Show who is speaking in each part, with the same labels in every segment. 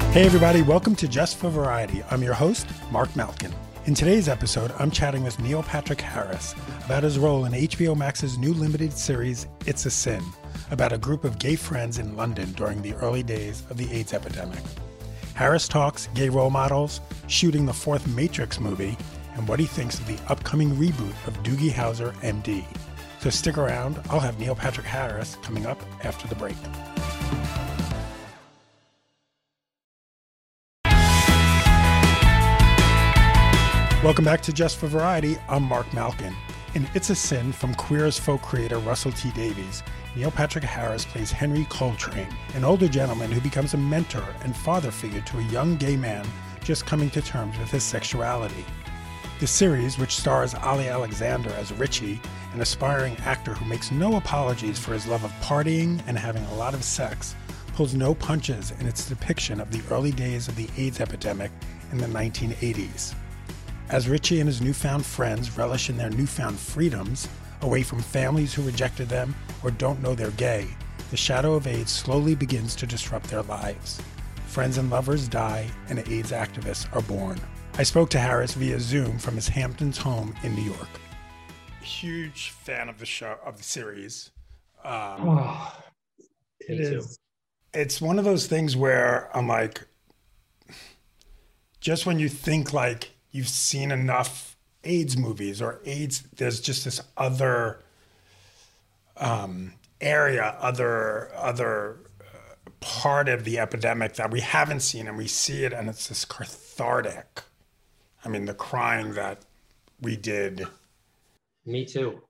Speaker 1: Hey everybody, welcome to Just for Variety. I'm your host, Mark Malkin. In today's episode, I'm chatting with Neil Patrick Harris about his role in HBO Max's new limited series, It's a Sin, about a group of gay friends in London during the early days of the AIDS epidemic. Harris talks gay role models, shooting the fourth Matrix movie, and what he thinks of the upcoming reboot of Doogie Howser, MD. So stick around, I'll have Neil Patrick Harris coming up after the break. Welcome back to Just for Variety. I'm Mark Malkin. In It's a Sin from Queer as Folk creator Russell T Davies, Neil Patrick Harris plays Henry Coltrane, an older gentleman who becomes a mentor and father figure to a young gay man just coming to terms with his sexuality. The series, which stars Ali Alexander as Richie, an aspiring actor who makes no apologies for his love of partying and having a lot of sex, pulls no punches in its depiction of the early days of the AIDS epidemic in the 1980s. As Richie and his newfound friends relish in their newfound freedoms, away from families who rejected them or don't know they're gay, the shadow of AIDS slowly begins to disrupt their lives. Friends and lovers die, and AIDS activists are born. I spoke to Harris via Zoom from his Hamptons home in New York. Huge fan of the show, of the series. It's one of those things where I'm like, just when you think like you've seen enough AIDS movies or AIDS, there's just this other area, other part of the epidemic that we haven't seen, and we see it, and it's this cathartic. I mean, the crying that we did.
Speaker 2: Me too.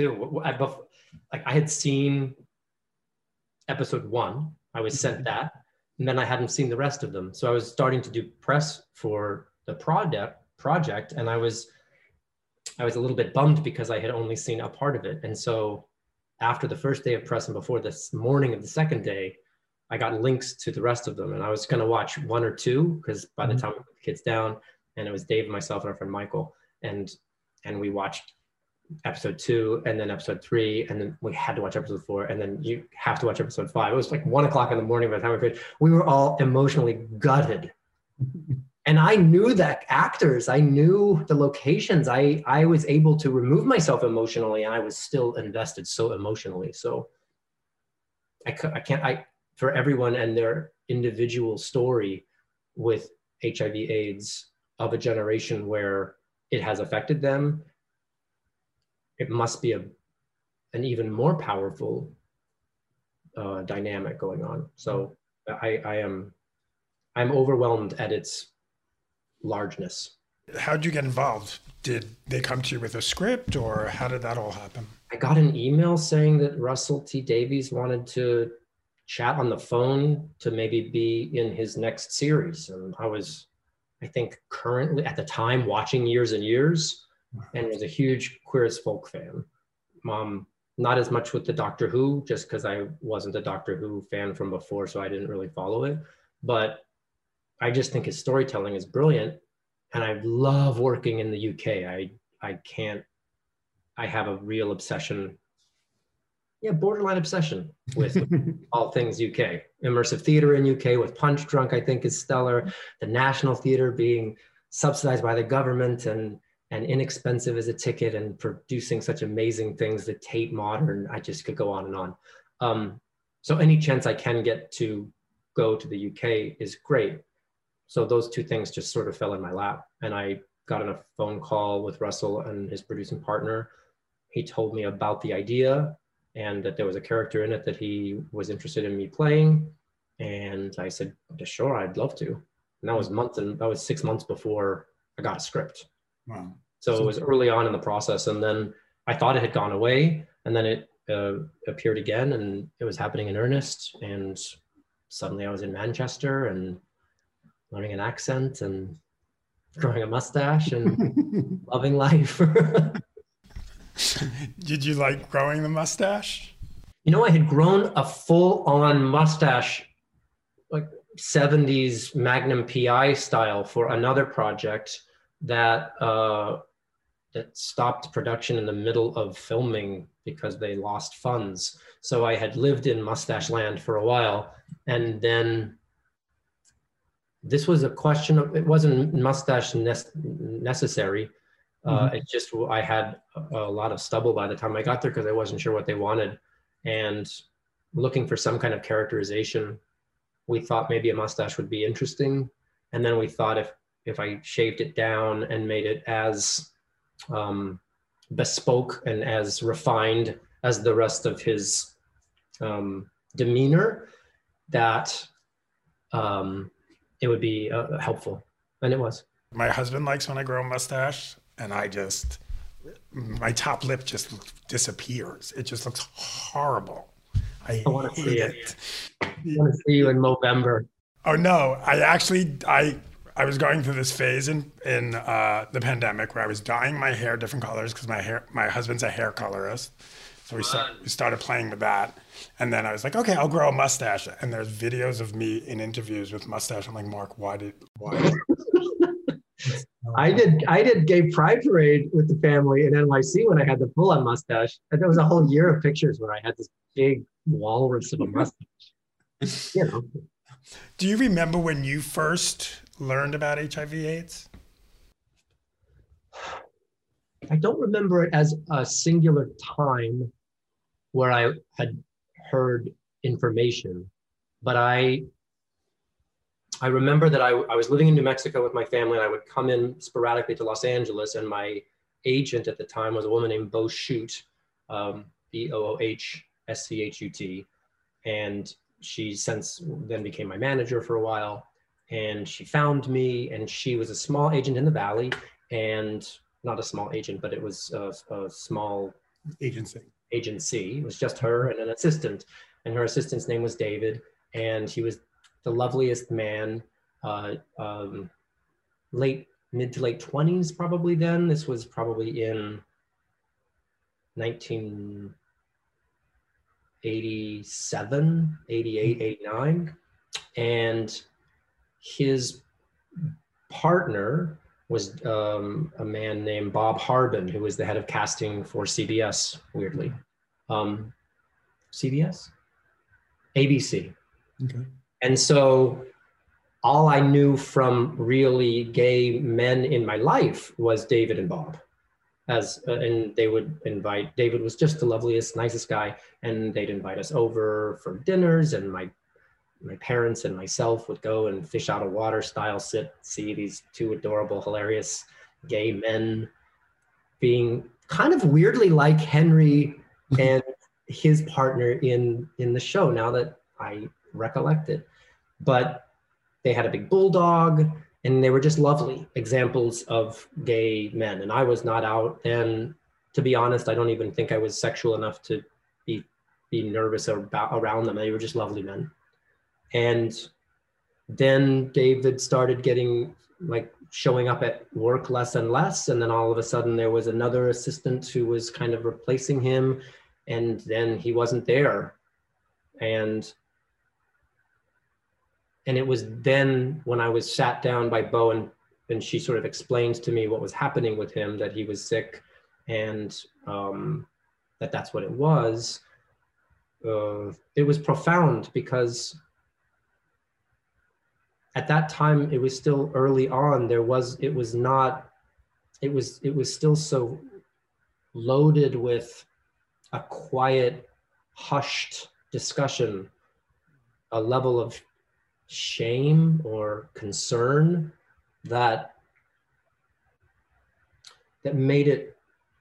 Speaker 2: I had seen episode 1. I was sent that, and then I hadn't seen the rest of them. So I was starting to do press for the project, and I was a little bit bummed because I had only seen a part of it. And so after the first day of press and before this morning of the second day, I got links to the rest of them, and I was going to watch 1 or 2 because by the time we put the kids down, and it was Dave, myself, and our friend Michael, and we watched episode 2 and then episode 3, and then we had to watch episode 4, and then you have to watch episode 5. It was like 1 o'clock in the morning by the time we finished. We were all emotionally gutted. And I knew that actors, I knew the locations, I was able to remove myself emotionally, and I was still invested so emotionally. So for everyone and their individual story with HIV AIDS of a generation where it has affected them, it must be an even more powerful dynamic going on. So I'm overwhelmed at its largeness.
Speaker 1: How'd you get involved? Did they come to you with a script, or how did that all happen?
Speaker 2: I got an email saying that Russell T Davies wanted to chat on the phone to maybe be in his next series. And I think currently at the time watching Years and Years, and was a huge Queer as Folk fan. Not as much with the Doctor Who, just because I wasn't a Doctor Who fan from before, so I didn't really follow it. But I just think his storytelling is brilliant, and I love working in the UK. I have a real obsession, borderline obsession with all things UK. Immersive theater in UK with Punch Drunk, I think, is stellar. The National Theatre being subsidized by the government and inexpensive as a ticket, and producing such amazing things. The Tate Modern, I just could go on and on. So any chance I can get to go to the UK is great. So those 2 things just sort of fell in my lap, and I got on a phone call with Russell and his producing partner. He told me about the idea and that there was a character in it that he was interested in me playing. And I said, sure, I'd love to. And that was 6 months before I got a script.
Speaker 1: Wow.
Speaker 2: So it was early on in the process. And then I thought it had gone away, and then it appeared again, and it was happening in earnest. And suddenly I was in Manchester and learning an accent and growing a mustache and loving life.
Speaker 1: Did you like growing the mustache?
Speaker 2: I had grown a full-on mustache, like 70s Magnum PI style, for another project that stopped production in the middle of filming because they lost funds. So I had lived in mustache land for a while, and then this was a question of, it wasn't mustache necessary. It just, I had a lot of stubble by the time I got there because I wasn't sure what they wanted. And looking for some kind of characterization, we thought maybe a mustache would be interesting. And then we thought if I shaved it down and made it as bespoke and as refined as the rest of his demeanor, that it would be helpful. And it was.
Speaker 1: My husband likes when I grow a mustache, and my top lip just disappears. It just looks horrible. I
Speaker 2: want to see
Speaker 1: it.
Speaker 2: I want to see you in November.
Speaker 1: Oh no! I was going through this phase in the pandemic where I was dyeing my hair different colors because my husband's a hair colorist, so we started playing with that. And then I was like, okay, I'll grow a mustache. And there's videos of me in interviews with mustache. I'm like, Mark, why?
Speaker 2: I did Gay Pride Parade with the family in NYC when I had the full-on mustache. And there was a whole year of pictures where I had this big walrus of a mustache. You know.
Speaker 1: Do you remember when you first learned about HIV/AIDS?
Speaker 2: I don't remember it as a singular time where I had heard information, but I remember that I was living in New Mexico with my family, and I would come in sporadically to Los Angeles, and my agent at the time was a woman named Bo Schut, BOOHSCHUT, and she since then became my manager for a while. And she found me, and she was a small agent in the Valley, and not a small agent, but it was a small
Speaker 1: agency.
Speaker 2: It was just her and an assistant, and her assistant's name was David, and he was the loveliest man, mid to late 20s probably then. This was probably in 1987, 88, 89. And his partner was a man named Bob Harbin, who was the head of casting for CBS, weirdly. CBS? ABC.
Speaker 1: Okay.
Speaker 2: And so all I knew from really gay men in my life was David and Bob. And they would invite, David was just the loveliest, nicest guy, and they'd invite us over for dinners, and my parents and myself would go and fish out of water style see these two adorable, hilarious gay men being kind of weirdly like Henry and his partner in the show, now that I recollect it. But they had a big bulldog, and they were just lovely examples of gay men. And I was not out then. To be honest, I don't even think I was sexual enough to be nervous around them. They were just lovely men. And then David started showing up at work less and less. And then all of a sudden there was another assistant who was kind of replacing him. And then he wasn't there. And it was then when I was sat down by Bo, and she sort of explained to me what was happening with him, that he was sick, and that's what it was. It was profound because at that time, it was still early on. It was still so loaded with a quiet, hushed discussion, a level of shame or concern that made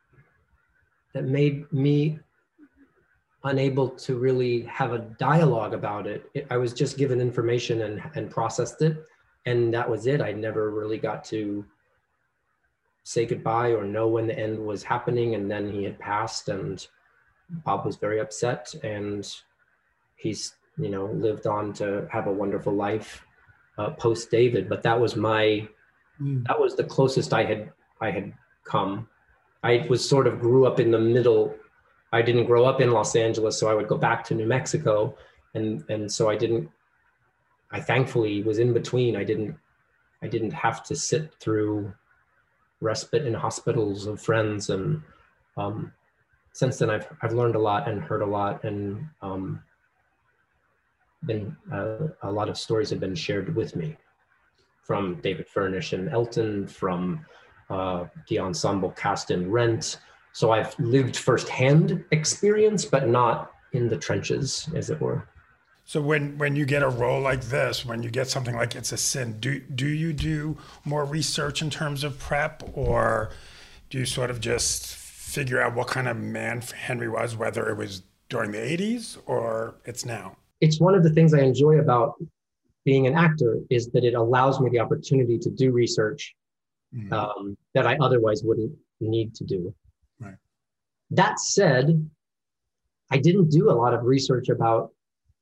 Speaker 2: me unable to really have a dialogue about it. I was just given information and processed it, and that was it. I never really got to say goodbye or know when the end was happening. And then he had passed, and Bob was very upset, and he's lived on to have a wonderful life post David. But that was that was the closest I had come. I was sort of grew up in the middle. I didn't grow up in Los Angeles, so I would go back to New Mexico, and so I thankfully was in between. I didn't have to sit through respite in hospitals of friends, and since then I've learned a lot and heard a lot, and a lot of stories have been shared with me. from David Furnish and Elton, from the ensemble cast in Rent. So I've lived firsthand experience, but not in the trenches, as it were.
Speaker 1: So when you get a role like this, when you get something like It's a Sin, do you do more research in terms of prep, or do you sort of just figure out what kind of man Henry was, whether it was during the 80s or it's now?
Speaker 2: It's one of the things I enjoy about being an actor, is that it allows me the opportunity to do research that I otherwise wouldn't need to do.
Speaker 1: Right.
Speaker 2: That said, I didn't do a lot of research about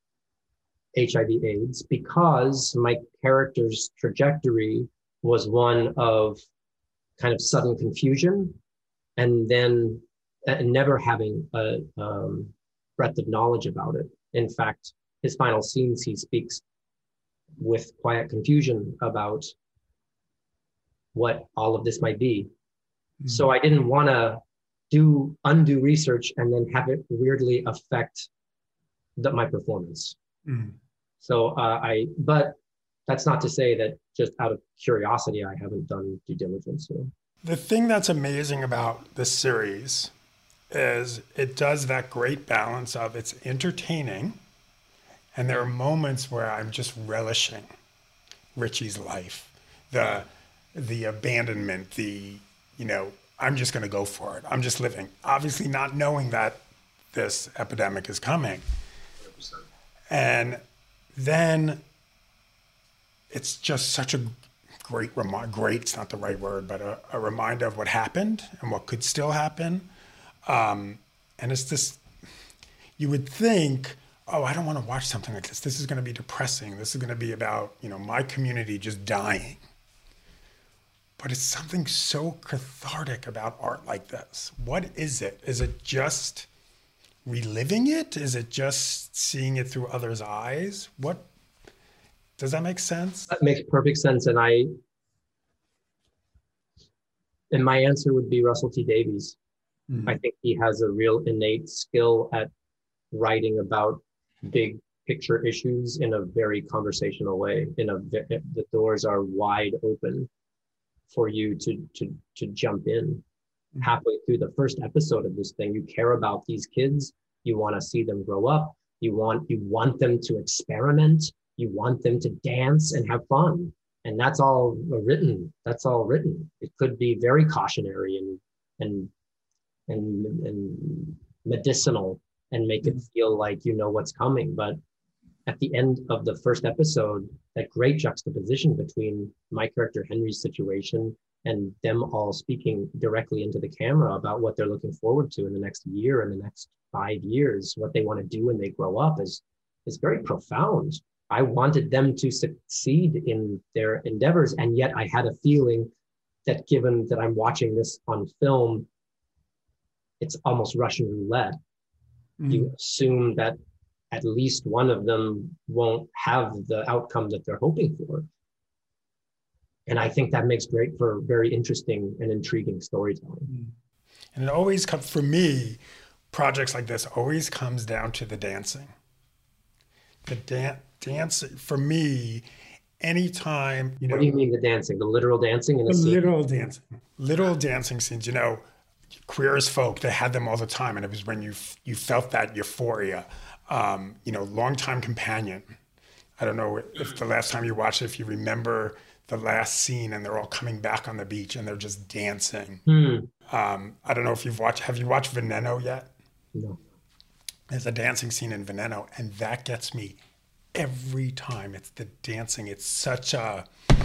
Speaker 2: HIV/AIDS because my character's trajectory was one of kind of sudden confusion, and then never having a breadth of knowledge about it. In fact, his final scenes, he speaks with quiet confusion about what all of this might be. Mm-hmm. So I didn't want to do undue research and then have it weirdly affect my performance. Mm-hmm. So but that's not to say that just out of curiosity, I haven't done due diligence. So.
Speaker 1: The thing that's amazing about this series is it does that great balance of it's entertaining, and there are moments where I'm just relishing Richie's life, the abandonment, I'm just going to go for it. I'm just living, obviously not knowing that this epidemic is coming. 100%. And then it's just such a great great's not the right word, but a reminder of what happened and what could still happen. And it's this, you would think, oh, I don't want to watch something like this. This is going to be depressing. This is going to be about, my community just dying. But it's something so cathartic about art like this. What is it? Is it just reliving it? Is it just seeing it through others' eyes? What, does that make sense?
Speaker 2: That makes perfect sense. And my answer would be Russell T Davies. Mm-hmm. I think he has a real innate skill at writing about big picture issues in a very conversational way. The doors are wide open for you to jump in. Mm-hmm. Halfway through the first episode of this thing, you care about these kids. You want to see them grow up. You want them to experiment. You want them to dance and have fun. And that's all written. That's all written. It could be very cautionary and medicinal and make it feel like you know what's coming. But at the end of the first episode, that great juxtaposition between my character Henry's situation and them all speaking directly into the camera about what they're looking forward to in the next year and the next 5 years, what they want to do when they grow up is very profound. I wanted them to succeed in their endeavors, and yet I had a feeling that given that I'm watching this on film, it's almost Russian roulette. Mm-hmm. You assume that at least one of them won't have the outcome that they're hoping for. And I think that makes great for very interesting and intriguing storytelling.
Speaker 1: And it always comes, for me, projects like this always comes down to the dancing. The dance, for me, anytime,
Speaker 2: What do you mean the dancing? The literal dancing in a scene?
Speaker 1: Literal dancing scenes, Queer as Folk, they had them all the time. And it was when you felt that euphoria. Longtime Companion. I don't know if the last time you watched it, if you remember the last scene and they're all coming back on the beach and they're just dancing. I don't know if have you watched Veneno yet?
Speaker 2: No.
Speaker 1: There's a dancing scene in Veneno, and that gets me every time. It's the dancing. It's such a,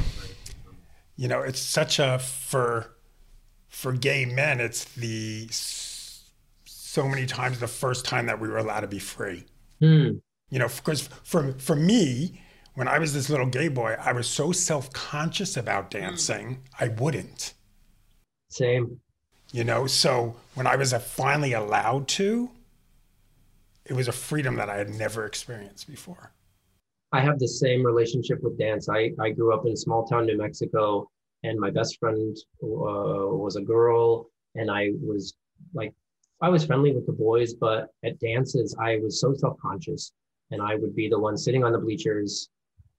Speaker 1: for gay men, it's so many times the first time that we were allowed to be free. Because for me, when I was this little gay boy, I was so self-conscious about dancing, I wouldn't.
Speaker 2: Same.
Speaker 1: So when I was finally allowed to, it was a freedom that I had never experienced before.
Speaker 2: I have the same relationship with dance. I grew up in small town New Mexico, and my best friend was a girl, and I was friendly with the boys, but at dances, I was so self-conscious, and I would be the one sitting on the bleachers,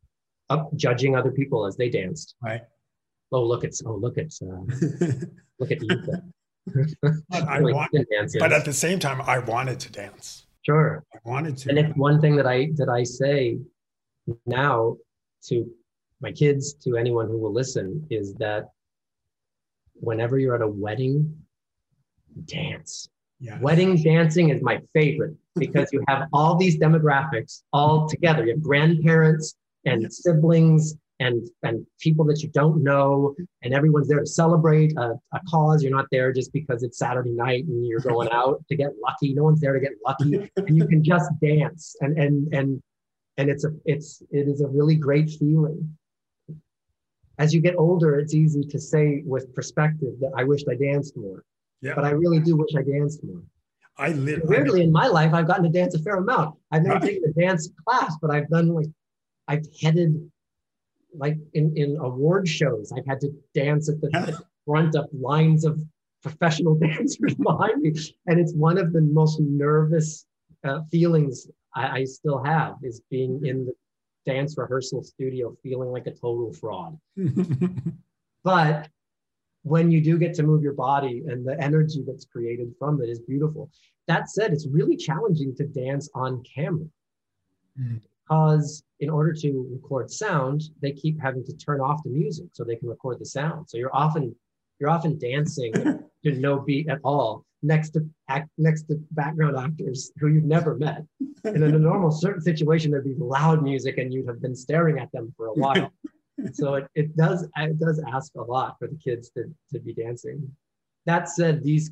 Speaker 2: up judging other people as they danced.
Speaker 1: Right.
Speaker 2: Look at look at Ethan.
Speaker 1: But but at the same time, I wanted to dance.
Speaker 2: Sure.
Speaker 1: I wanted to.
Speaker 2: And it's one thing that I say now to my kids, to anyone who will listen, is that whenever you're at a wedding, dance. Yeah. Wedding dancing is my favorite because you have all these demographics all together. You have grandparents and siblings and people that you don't know, and everyone's there to celebrate a cause. You're not there just because it's Saturday night and you're going out to get lucky. No one's there to get lucky, and you can just dance. And it is a really great feeling. As you get older, it's easy to say with perspective that I wished I danced more. Yeah. But I really do wish I danced more. Weirdly, in my life, I've gotten to dance a fair amount. I've never taken a dance class, but I've headed like in award shows. I've had to dance at the front of lines of professional dancers behind me. And it's one of the most nervous feelings I still have, is being in the dance rehearsal studio feeling like a total fraud. But when you do get to move your body, and the energy that's created from it is beautiful. That said, it's really challenging to dance on camera because in order to record sound, they keep having to turn off the music so they can record the sound. So you're often dancing to no beat at all next to background actors who you've never met. And in a normal certain situation, there'd be loud music and you'd have been staring at them for a while. So it does ask a lot for the kids to be dancing. That said, these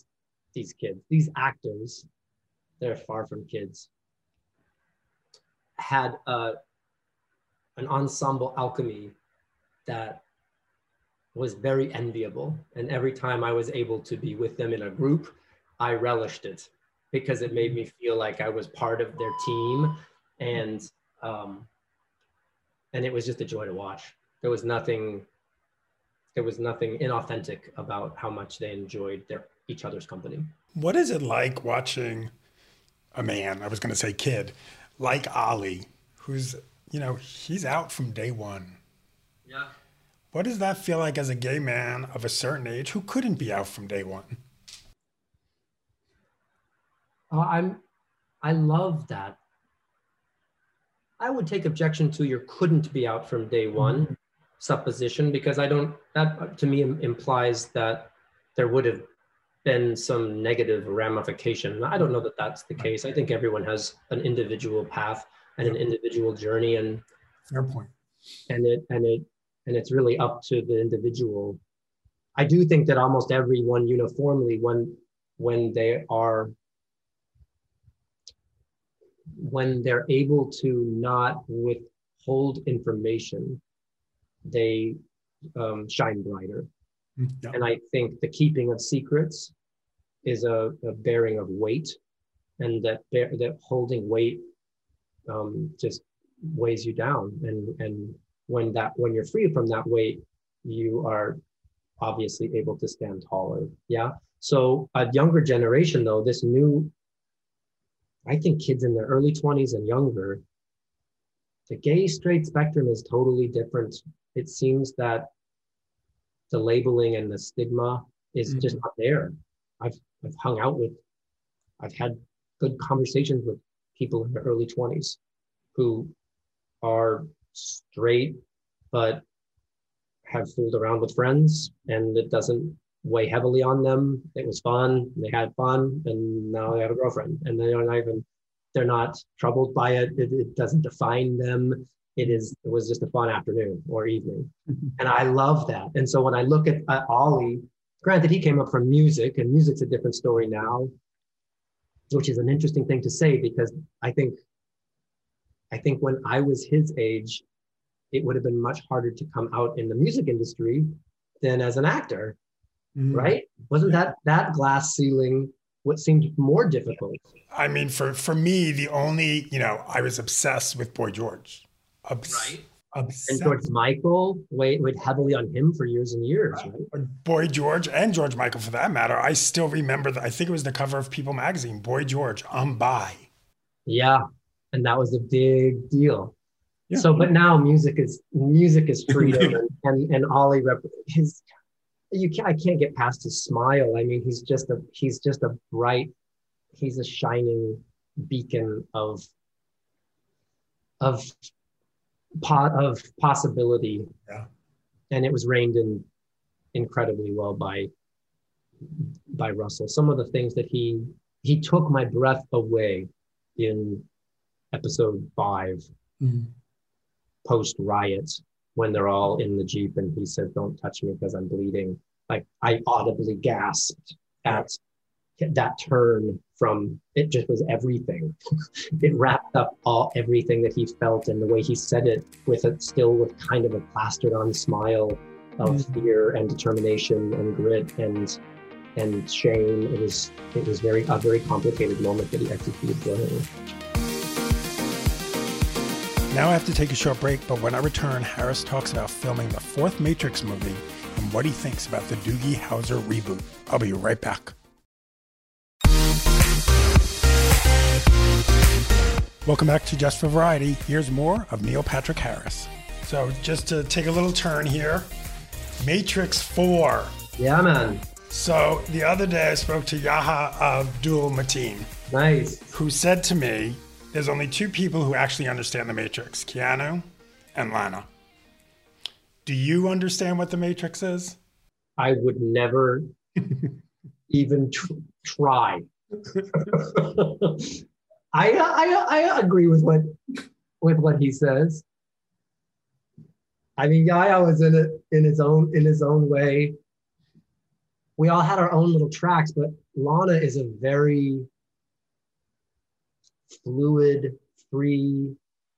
Speaker 2: actors, they're far from kids, had an ensemble alchemy that was very enviable. And every time I was able to be with them in a group, I relished it because it made me feel like I was part of their team. And it was just a joy to watch. There was nothing inauthentic about how much they enjoyed each other's company.
Speaker 1: What is it like watching a man, I was going to say kid, like Ali, who's, he's out from day one?
Speaker 2: Yeah.
Speaker 1: What does that feel like as a gay man of a certain age who couldn't be out from day one?
Speaker 2: I love that. I would take objection to your couldn't be out from day one supposition, because that to me implies that there would have been some negative ramification. I don't know that that's the case. I think everyone has an individual path and an individual journey, and
Speaker 1: fair point.
Speaker 2: And it's really up to the individual. I do think that almost everyone uniformly, when they're able to not withhold information, they shine brighter. Yeah. And I think the keeping of secrets is a bearing of weight, and that holding weight just weighs you down. And when you're free from that weight, you are obviously able to stand taller. Yeah. So a younger generation, though, I think kids in their early 20s and younger, the gay straight spectrum is totally different. It seems that the labeling and the stigma is just not there. I've had good conversations with people in their early 20s who are straight, but have fooled around with friends, and it doesn't weigh heavily on them. It was fun, they had fun, and now they have a girlfriend, and they're not troubled by it. It doesn't define them. It was just a fun afternoon or evening. And I love that. And so when I look at Ali, granted, he came up from music, and music's a different story now, which is an interesting thing to say, because I think when I was his age, it would have been much harder to come out in the music industry than as an actor, right? Wasn't that glass ceiling what seemed more difficult?
Speaker 1: I mean, for me, the only, I was obsessed with Boy George.
Speaker 2: Right. Obsessed. And George Michael weighed heavily on him for years and years, right?
Speaker 1: Boy George, and George Michael for that matter. I still remember I think it was the cover of People magazine, Boy George, I'm bi.
Speaker 2: Yeah, and that was a big deal.
Speaker 1: Yeah.
Speaker 2: So, but now music is freedom, and Ollie I can't get past his smile. I mean, he's just a bright, he's a shining beacon of possibility.
Speaker 1: Yeah.
Speaker 2: And it was reined in incredibly well by Russell. Some of the things that he took my breath away in episode 5, post riot, when they're all in the Jeep and he said, "Don't touch me because I'm bleeding." Like, I audibly gasped at that turn from, it just was everything. It wrapped up everything that he felt, and the way he said it with kind of a plastered on smile of fear and determination and grit and shame. It was a very complicated moment that he executed brilliantly.
Speaker 1: Now I have to take a short break, but when I return, Harris talks about filming the 4th Matrix movie and what he thinks about the Doogie Howser reboot. I'll be right back. Welcome back to Just for Variety. Here's more of Neil Patrick Harris. So just to take a little turn here, Matrix 4.
Speaker 2: Yeah, man.
Speaker 1: So the other day I spoke to Yaha Abdul Mateen.
Speaker 2: Nice.
Speaker 1: Who said to me, there's only 2 people who actually understand the Matrix, Keanu and Lana. Do you understand what the Matrix is?
Speaker 2: I would never even try. I agree with what he says. I mean, Yaya was in it in his own way. We all had our own little tracks, but Lana is a very fluid, free,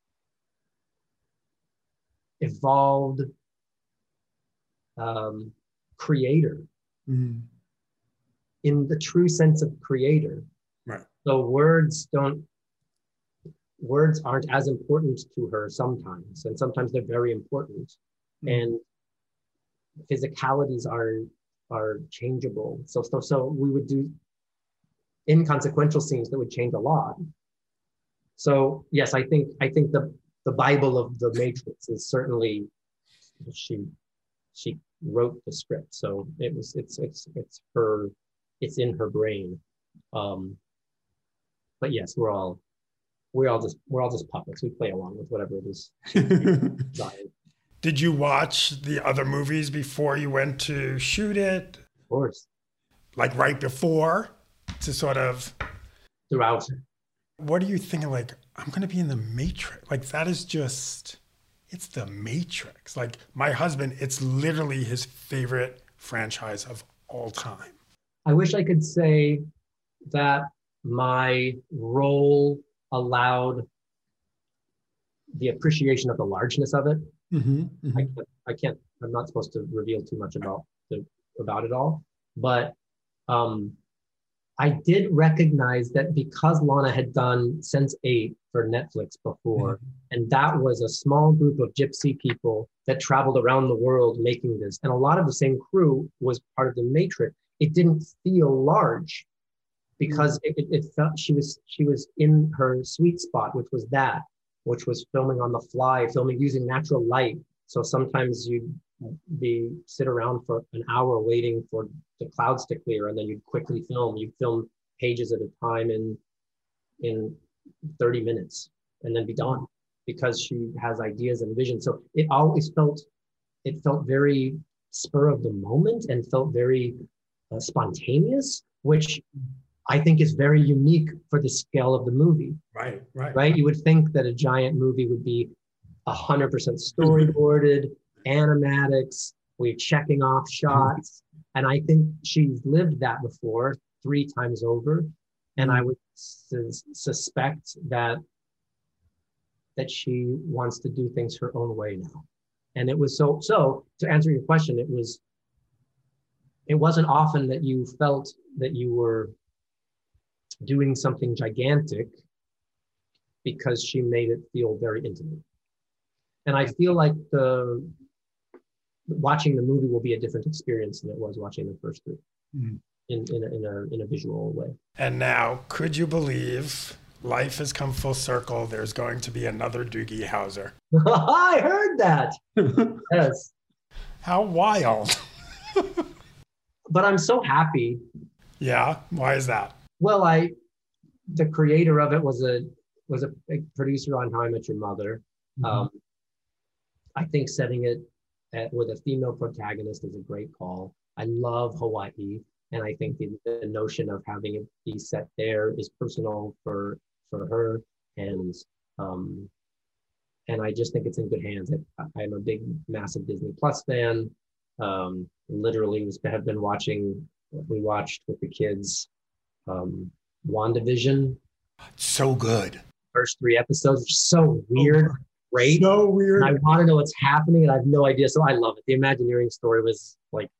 Speaker 2: evolved creator, in the true sense of creator.
Speaker 1: Right.
Speaker 2: So words aren't as important to her sometimes, and sometimes they're very important. And physicalities are changeable. So we would do inconsequential scenes that would change a lot. So yes, I think the Bible of the Matrix is certainly, she wrote the script, so it's in her brain. But yes, we're all just puppets. We play along with whatever it is.
Speaker 1: Did you watch the other movies before you went to shoot it?
Speaker 2: Of course.
Speaker 1: Like right before, to sort of...
Speaker 2: Throughout.
Speaker 1: What are you thinking? Like, I'm going to be in the Matrix. Like, that is just... It's the Matrix. Like, my husband, it's literally his favorite franchise of all time.
Speaker 2: I wish I could say that my role allowed the appreciation of the largeness of it. I can't, I'm not supposed to reveal too much about it all, but I did recognize that because Lana had done Sense8 for Netflix before, and that was a small group of gypsy people that traveled around the world making this, and a lot of the same crew was part of the Matrix, it didn't feel large because it felt she was in her sweet spot, which was filming on the fly, filming using natural light. So sometimes you'd sit around for an hour waiting for the clouds to clear, and then you'd quickly film. You'd film pages at a time in 30 minutes and then be done, because she has ideas and vision. So it always felt very spur of the moment and felt very spontaneous, which I think is very unique for the scale of the movie. Right. You would think that a giant movie would be 100% storyboarded, animatics, we're checking off shots. And I think she's lived that before 3 times over. And I would suspect that she wants to do things her own way now. And it was so to answer your question, it wasn't often that you felt that you were doing something gigantic, because she made it feel very intimate. And I feel like watching the movie will be a different experience than it was watching the first 3 in a visual way.
Speaker 1: And now, could you believe Life has come full circle. There's going to be another Doogie Howser.
Speaker 2: I heard that. Yes.
Speaker 1: How wild.
Speaker 2: But I'm so happy.
Speaker 1: Yeah? Why is that?
Speaker 2: Well, the creator of it was a producer on How I Met Your Mother. Mm-hmm. I think setting it with a female protagonist is a great call. I love Hawaii, and I think the notion of having it be set there is personal for her, and I just think it's in good hands. I'm a big, massive Disney Plus fan. Literally, have been watching. We watched with the kids, WandaVision.
Speaker 1: So good.
Speaker 2: First 3 episodes are so weird. Great.
Speaker 1: So weird.
Speaker 2: And I want to know what's happening, and I have no idea. So I love it. The Imagineering story was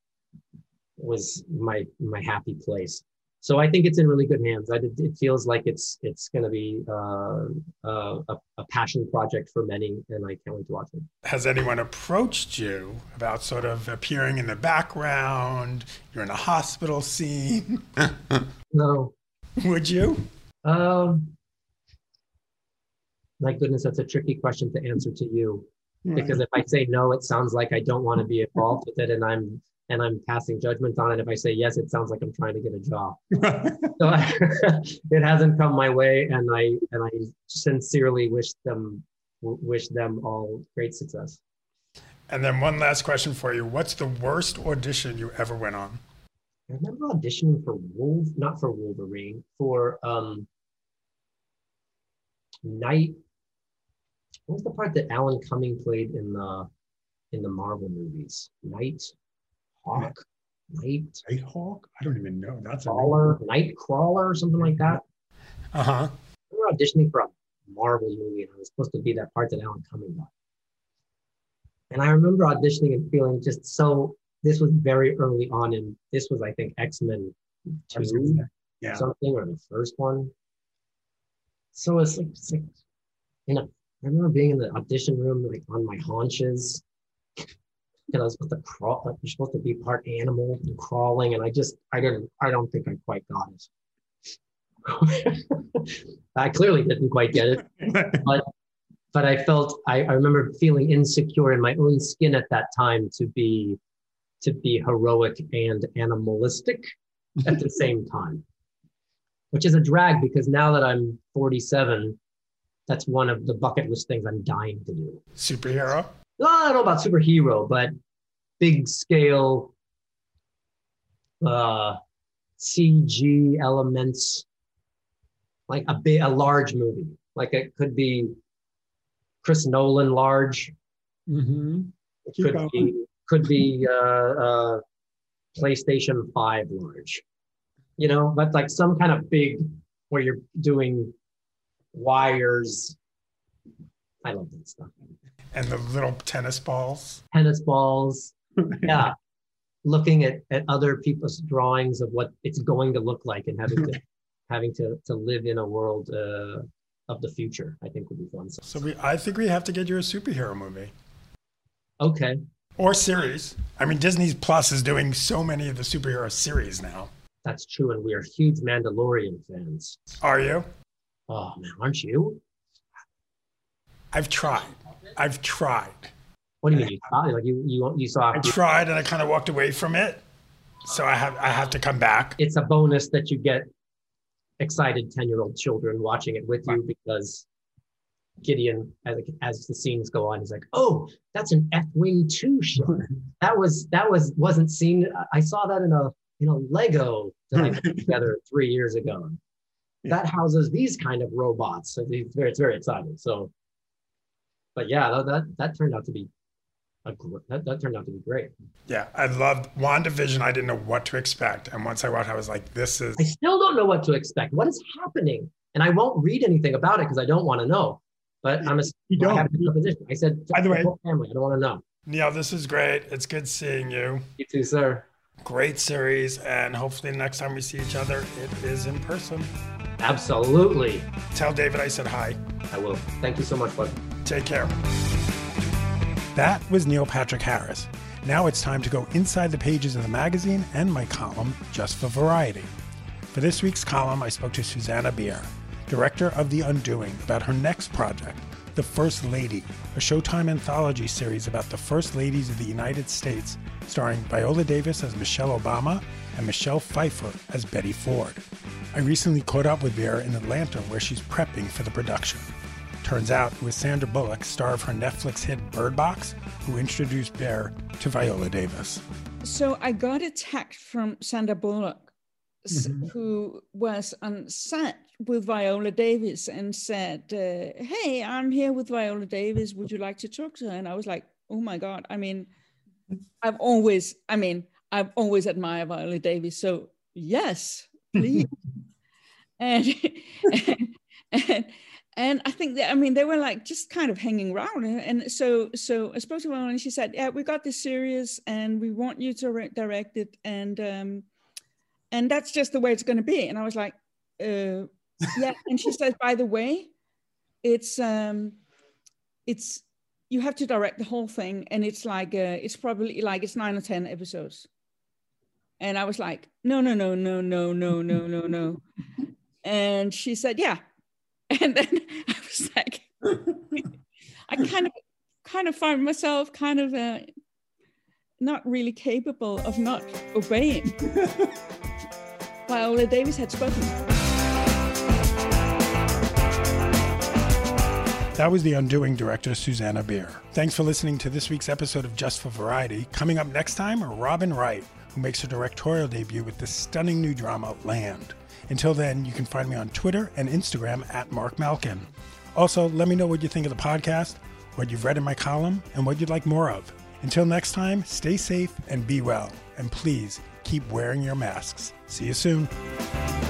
Speaker 2: my happy place. So I think it's in really good hands. It feels like it's going to be a passion project for many, and I can't wait to watch it.
Speaker 1: Has anyone approached you about sort of appearing in the background? You're in a hospital scene.
Speaker 2: No.
Speaker 1: Would you?
Speaker 2: My goodness, that's a tricky question to answer to you, because if I say no, it sounds like I don't want to be involved with it, and I'm passing judgment on it. If I say yes, it sounds like I'm trying to get a job. So it hasn't come my way, and I sincerely wish them all great success.
Speaker 1: And then one last question for you: what's the worst audition you ever went on?
Speaker 2: I remember auditioning for not for Wolverine, for Night. What was the part that Alan Cumming played in the Marvel movies? Nighthawk?
Speaker 1: Nighthawk? I don't even know. That's
Speaker 2: Nightcrawler or something like that.
Speaker 1: Uh-huh.
Speaker 2: I remember auditioning for a Marvel movie, and I was supposed to be that part that Alan Cumming got. And I remember auditioning and feeling just so. This was very early on, and this was, I think, X-Men 2 something, or the first one. So it's like I remember being in the audition room, like on my haunches, and I was supposed to crawl. Like, you're supposed to be part animal and crawling, and I don't think I quite got it. I clearly didn't quite get it, but I remember feeling insecure in my own skin at that time to be heroic and animalistic at the same time, which is a drag, because now that I'm 47, that's one of the bucket list things I'm dying to do.
Speaker 1: Superhero?
Speaker 2: I don't know about superhero, but big scale CG elements, like a large movie. Like it could be Chris Nolan large.
Speaker 1: Mm-hmm.
Speaker 2: It could be PlayStation 5 large. But like some kind of big, where you're doing wires. I love that stuff.
Speaker 1: And the little tennis balls. Yeah. Looking at other people's drawings of what it's going to look like, and having to live in a world of the future, I think would be fun. So I think we have to get you a superhero movie.
Speaker 2: Okay.
Speaker 1: Or series. I mean, Disney Plus is doing so many of the superhero series now.
Speaker 2: That's true, and we are huge Mandalorian fans.
Speaker 1: Are you?
Speaker 2: Oh man, aren't you?
Speaker 1: I've tried.
Speaker 2: What do you mean you tried? Like you saw?
Speaker 1: I tried, and I kind of walked away from it. So I have to come back.
Speaker 2: It's a bonus that you get excited 10-year-old children watching it with you, because Gideon, as the scenes go on, he's like, "Oh, that's an F-Wing 2 shot. That wasn't seen. I saw that in a Lego that I put together 3 years ago. That houses these kind of robots." So it's very exciting. So, but yeah, that turned out to be that turned out to be great.
Speaker 1: Yeah, I loved WandaVision. I didn't know what to expect, and once I watched, I was like, "This is."
Speaker 2: I still don't know what to expect. What is happening? And I won't read anything about it because I don't want to know. But I have a position. I said,
Speaker 1: by the way,
Speaker 2: family, I don't want to know.
Speaker 1: Neil, this is great. It's good seeing you.
Speaker 2: You too, sir.
Speaker 1: Great series, and hopefully next time we see each other, it is in person.
Speaker 2: Absolutely.
Speaker 1: Tell David I said hi.
Speaker 2: I will. Thank you so much, bud.
Speaker 1: Take care. That was Neil Patrick Harris. Now it's time to go inside the pages of the magazine and my column, Just for Variety. For this week's column, I spoke to Susanna Bier. director of The Undoing, about her next project, The First Lady, a Showtime anthology series about the First Ladies of the United States, starring Viola Davis as Michelle Obama and Michelle Pfeiffer as Betty Ford. I recently caught up with Vera in Atlanta, where she's prepping for the production. Turns out it was Sandra Bullock, star of her Netflix hit Bird Box, who introduced Bear to Viola Davis.
Speaker 3: So I got a text from Sandra Bullock, who was on set with Viola Davis, and said, hey, I'm here with Viola Davis. Would you like to talk to her? And I was like, oh my God. I mean, I've always admired Viola Davis. So yes, please. And I think that, I mean, they were like just kind of hanging around. And so I spoke to her and she said, yeah, we got this series and we want you to direct it. And that's just the way it's going to be. And I was like, yeah. And she said, by the way, it's you have to direct the whole thing. And it's like, it's probably like, it's 9 or 10 episodes. And I was like, no. And she said, yeah. And then I was like, I kind of find myself kind of not really capable of not obeying. Viola Davis had spoken.
Speaker 1: That was The Undoing director, Susanna Bier. Thanks for listening to this week's episode of Just for Variety. Coming up next time, Robin Wright, who makes her directorial debut with the stunning new drama, Land. Until then, you can find me on Twitter and Instagram at Mark Malkin. Also, let me know what you think of the podcast, what you've read in my column, and what you'd like more of. Until next time, stay safe and be well. And please, keep wearing your masks. See you soon.